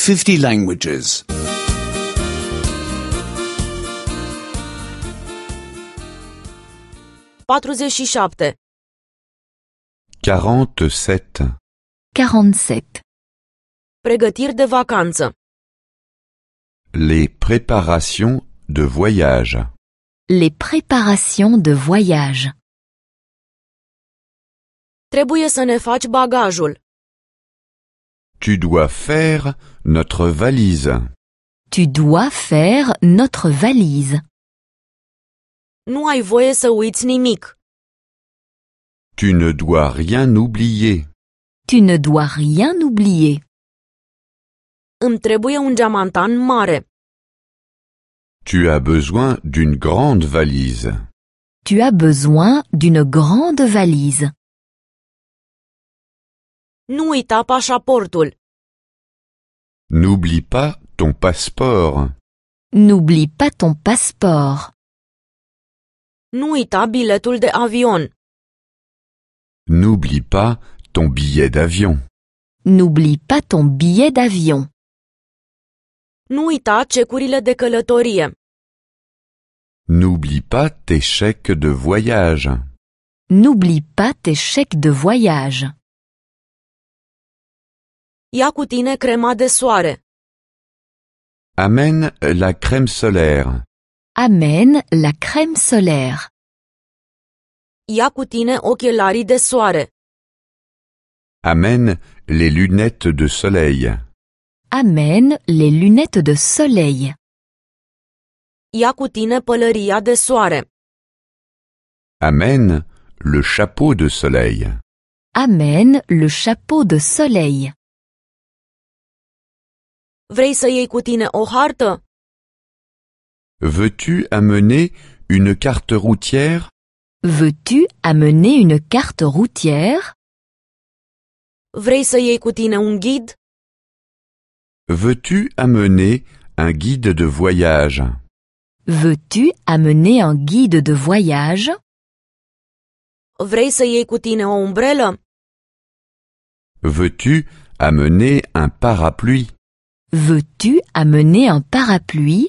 50 languages. 47. 47. 47. Pregătiri de vacanță. Les préparations de voyage. Les préparations de voyage. Trebuie să ne faci bagajul. Tu dois faire notre valise. Tu dois faire notre valise. Nu ai voie să uiți nimic. Tu ne dois rien oublier. Tu ne dois rien oublier. Îmi trebuie un geamantan mare. Tu as besoin d'une grande valise. Tu as besoin d'une grande valise. Nu uita pașaportul. N'oublie pas ton passeport. N'oublie pas ton passeport. Nu uita biletul de avion. N'oublie pas ton billet d'avion. N'oublie pas ton billet d'avion. Nu uita cecurile de călătorie. N'oublie pas tes chèques de voyage. N'oublie pas tes chèques de voyage. Ia cu tine crema de soare. Amène la crème solaire. Amène la crème solaire. Ia cu tine ochelarii de soare. Amène les lunettes de soleil. Amène les lunettes de soleil. Ia cu tine pălăria de soare. Amène le chapeau de soleil. Amène le chapeau de soleil. Vrei să iei cu tine o hartă? Veux-tu amener une carte routière? Veux-tu amener une carte routière? Vrei să iei cu tine un ghid? Veux-tu amener un guide de voyage? Veux-tu amener un guide de voyage? Vrei să iei cu tine o umbrelă? Veux-tu amener un parapluie? Veux-tu amener un parapluie?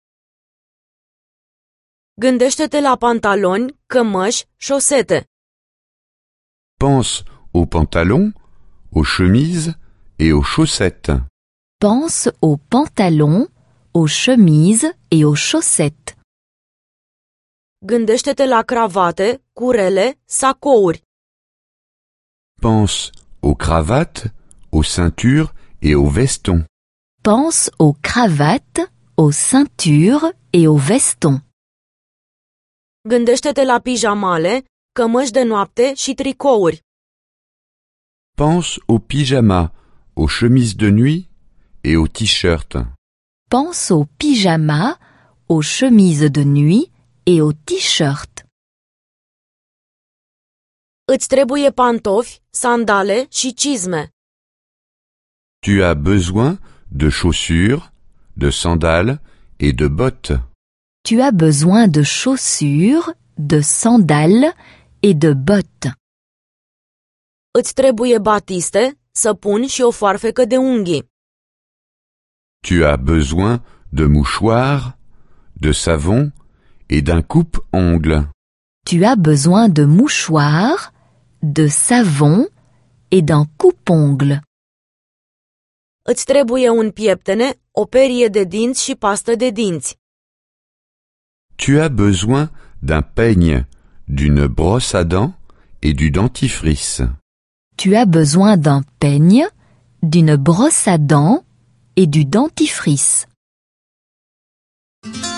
Gândește-te la pantaloni, cămăși, șosete. Pense aux pantalons, aux chemises et aux chaussettes. Pense aux pantalons, aux chemises et aux chaussettes. Gândește-te la cravate, curele, sacouri. Pense aux cravates, aux ceintures et aux vestons. Pense aux cravates, aux ceintures et aux vestons. Gândește-te la pijamale, cămăși de noapte și tricouri. Pense aux pyjamas, aux chemises de nuit et aux t-shirts. Pense aux pyjamas, aux chemises de nuit et aux t-shirts. Îți trebuie pantofi, sandale și cizme. Tu as besoin de chaussures, de sandales et de bottes. Tu as besoin de chaussures, de sandales et de bottes. Îți trebuie batiste, săpun și o foarfecă de unghii. Tu as besoin de mouchoirs, de savon et d'un coupe-ongles. Tu as besoin de mouchoirs, de savon et d'un coupe-ongles. Îți trebuie un pieptene, o perie de dinți și pastă de dinți. Tu as besoin d'un peigne, d'une brosse à dents et du dentifrice. Tu as besoin d'un peigne, d'une brosse à dents et du dentifrice.